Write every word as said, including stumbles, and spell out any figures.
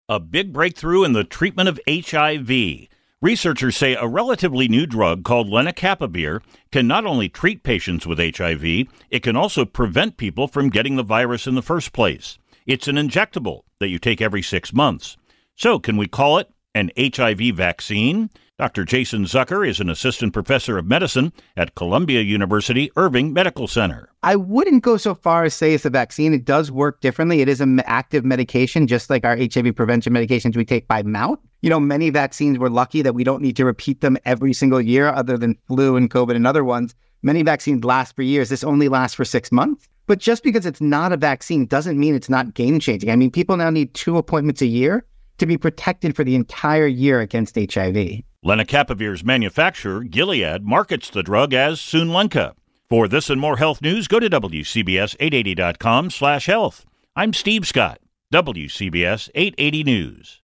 A big breakthrough in the treatment of H I V. Researchers say a relatively new drug called lenacapavir can not only treat patients with H I V, it can also prevent people from getting the virus in the first place. It's an injectable that you take every six months. So can we call it an H I V vaccine? Doctor Jason Zucker is an assistant professor of medicine at Columbia University Irving Medical Center. I wouldn't go so far as say it's a vaccine. It does work differently. It is an active medication, just like our H I V prevention medications we take by mouth. You know, many vaccines, we're lucky that we don't need to repeat them every single year, other than flu and COVID and other ones. Many vaccines last for years. This only lasts for six months. But just because it's not a vaccine doesn't mean it's not game-changing. I mean, people now need two appointments a year to be protected for the entire year against H I V. Lenacapavir's manufacturer, Gilead, markets the drug as Sunlenca. For this and more health news, go to W C B S eight eighty dot com slash health. I'm Steve Scott, W C B S eight eighty News.